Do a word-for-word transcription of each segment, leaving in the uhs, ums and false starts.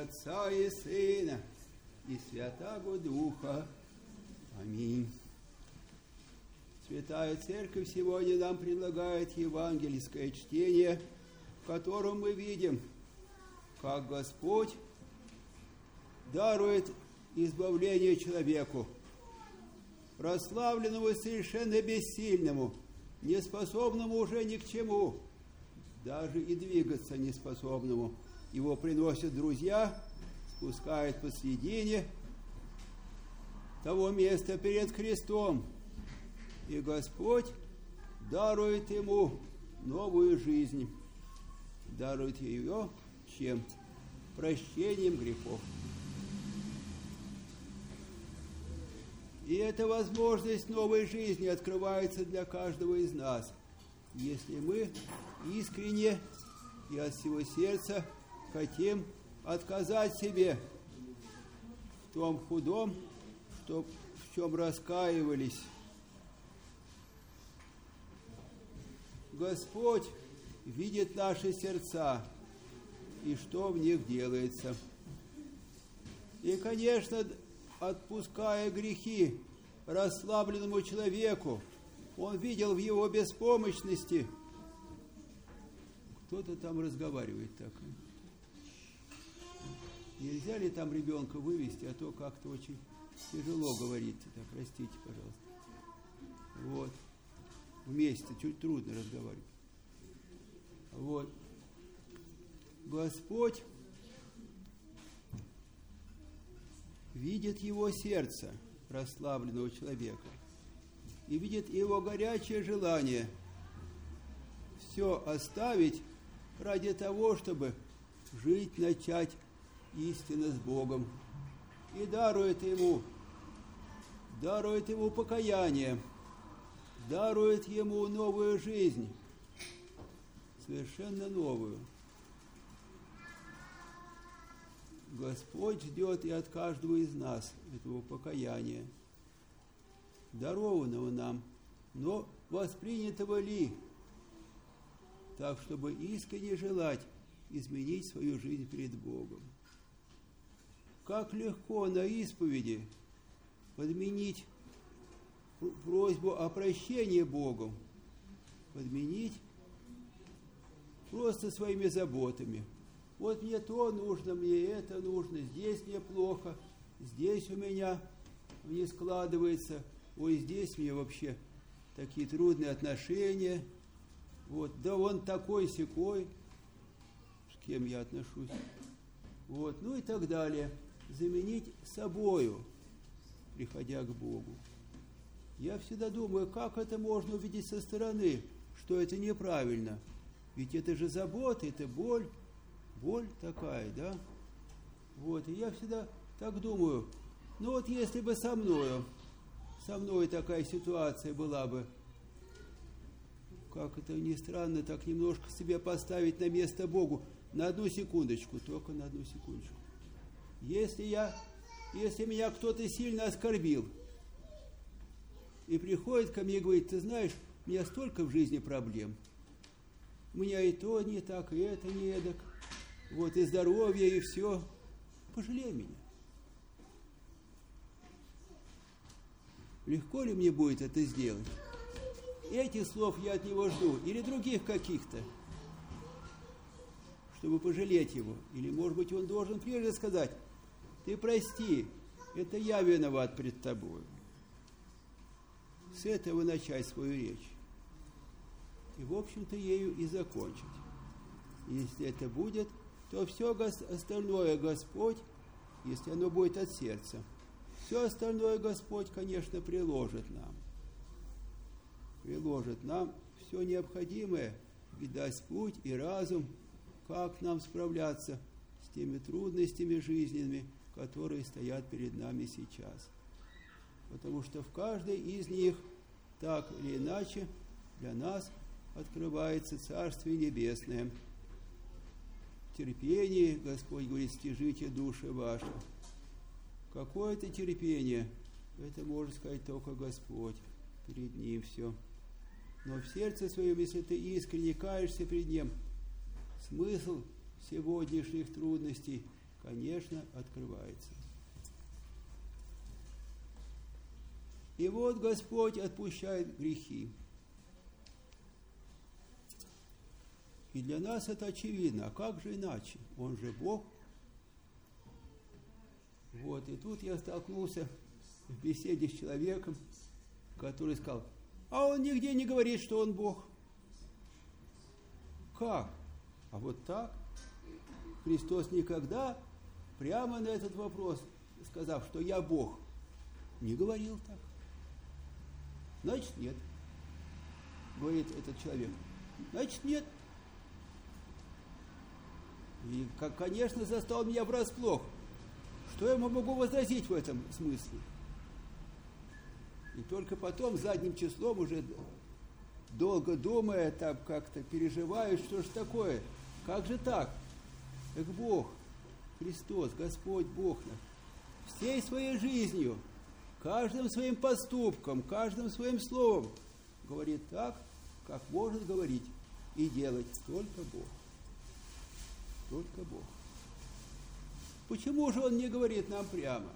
Отца и Сына и Святаго Духа. Аминь. Святая Церковь сегодня нам предлагает евангельское чтение, в котором мы видим, как Господь дарует избавление человеку, прославленному и совершенно бессильному, неспособному уже ни к чему, даже и двигаться неспособному. Его приносят друзья, спускают посредине того места перед крестом, и Господь дарует ему новую жизнь. Дарует ее чем? Прощением грехов. И эта возможность новой жизни открывается для каждого из нас, если мы искренне и от всего сердца хотим отказать себе в том худом, что, в чем раскаивались. Господь видит наши сердца и что в них делается. И, конечно, отпуская грехи расслабленному человеку, он видел в его беспомощности. Кто-то там разговаривает так. Нельзя ли там ребенка вывести, а то как-то очень тяжело говорить. Так, простите, пожалуйста. Вот. Вместе чуть трудно разговаривать. Вот. Господь видит его сердце, расслабленного человека, и видит его горячее желание все оставить ради того, чтобы жить, начать истинно с Богом. И дарует ему, дарует ему покаяние, дарует ему новую жизнь, совершенно новую. Господь ждет и от каждого из нас этого покаяния, дарованного нам, но воспринятого ли, так, чтобы искренне желать изменить свою жизнь перед Богом. Как легко на исповеди подменить просьбу о прощении Богу, подменить просто своими заботами. Вот мне то нужно, мне это нужно, здесь мне плохо, здесь у меня не складывается, ой, здесь мне вообще такие трудные отношения, вот, да он такой-сякой, с кем я отношусь, вот, ну и так далее. Заменить собою, приходя к Богу. Я всегда думаю, как это можно увидеть со стороны, что это неправильно. Ведь это же забота, это боль, боль такая, да? Вот, и я всегда так думаю, ну вот если бы со мною, со мной такая ситуация была бы, как это ни странно, так немножко себя поставить на место Богу, на одну секундочку, только на одну секундочку. Если я, если меня кто-то сильно оскорбил, и приходит ко мне и говорит, ты знаешь, у меня столько в жизни проблем. У меня и то не так, и это не эдак. Вот и здоровье, и все. Пожалей меня. Легко ли мне будет это сделать? Этих слов я от него жду. Или других каких-то. Чтобы пожалеть его. Или, может быть, он должен прежде сказать, ты прости, это я виноват пред тобой. С этого начать свою речь. И, в общем-то, ею и закончить. Если это будет, то все остальное Господь, если оно будет от сердца, все остальное Господь, конечно, приложит нам. Приложит нам все необходимое и даст путь и разум, как нам справляться с теми трудностями жизненными, которые стоят перед нами сейчас. Потому что в каждой из них, так или иначе, для нас открывается Царствие Небесное. В терпении, Господь говорит, стяжите души ваши. Какое это терпение? Это может сказать только Господь. Перед Ним все. Но в сердце своем, если ты искренне каешься перед Ним, смысл сегодняшних трудностей, конечно, открывается. И вот Господь отпущает грехи. И для нас это очевидно. А как же иначе? Он же Бог. Вот, и тут я столкнулся в беседе с человеком, который сказал, а он нигде не говорит, что он Бог. Как? А вот так? Христос никогда прямо на этот вопрос, сказав, что я Бог, не говорил так. Значит, нет, говорит этот человек. Значит, нет. И, как, конечно, застал меня врасплох. Что я ему могу возразить в этом смысле? И только потом, задним числом, уже долго думая, там как-то переживаю, что же такое, как же так? Так Бог, Христос, Господь Бог, всей своей жизнью, каждым своим поступком, каждым своим словом говорит так, как может говорить и делать только Бог. Только Бог. Почему же Он не говорит нам прямо?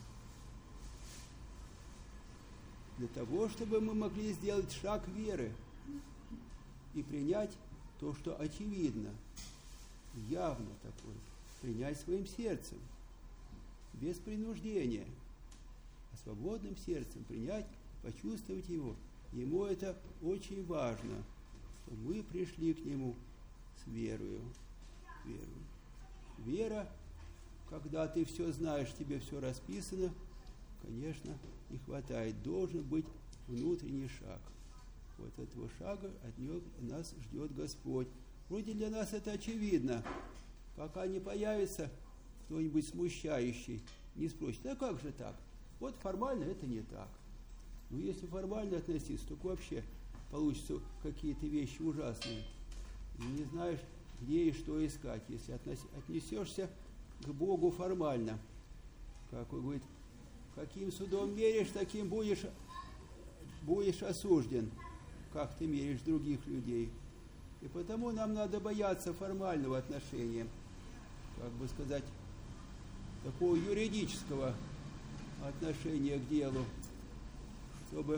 Для того, чтобы мы могли сделать шаг веры и принять то, что очевидно, явно такое, принять своим сердцем, без принуждения, а свободным сердцем принять, почувствовать Его. Ему это очень важно, что мы пришли к Нему с верою. верою. Вера, когда ты все знаешь, тебе все расписано, конечно, не хватает. Должен быть внутренний шаг. Вот этого шага от него нас ждет Господь. Вроде для нас это очевидно. Пока не появится кто-нибудь смущающий, не спросит, а как же так? Вот формально это не так. Но если формально относиться, то вообще получатся какие-то вещи ужасные. И не знаешь, где и что искать, если отнесешься к Богу формально. Как он говорит, каким судом меришь, таким будешь, будешь осужден, как ты меришь других людей. И потому нам надо бояться формального отношения, как бы сказать, такого юридического отношения к делу, чтобы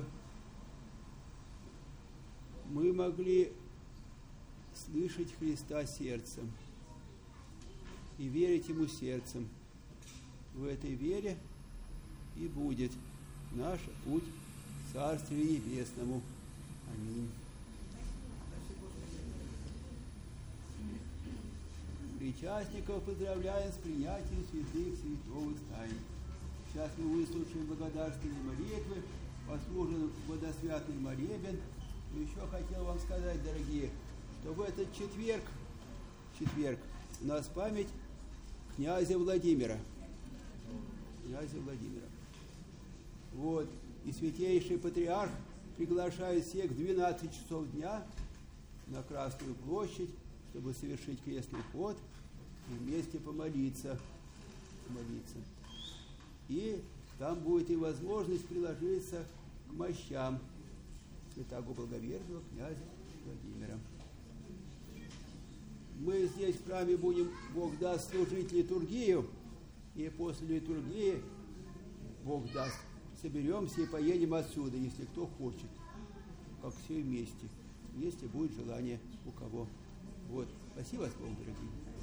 мы могли слышать Христа сердцем и верить Ему сердцем. В этой вере и будет наш путь к Царствию Небесному. Аминь. Причастников поздравляем с принятием святых святого тайн. Сейчас мы выслушаем благодарственные молитвы, послужим водосвятный молебен. И еще хотел вам сказать, дорогие, что в этот четверг, четверг у нас память князя Владимира. Князя Владимира. Вот. И святейший патриарх приглашает всех в двенадцать часов дня на Красную площадь, чтобы совершить крестный ход и вместе помолиться. помолиться. И там будет и возможность приложиться к мощам святого благоверного князя Владимира. Мы здесь в храме будем, Бог даст, служить литургию, и после литургии, Бог даст, соберемся и поедем отсюда, если кто хочет, как все вместе, если будет желание у кого. Вот. Спасибо, Богу, дорогие.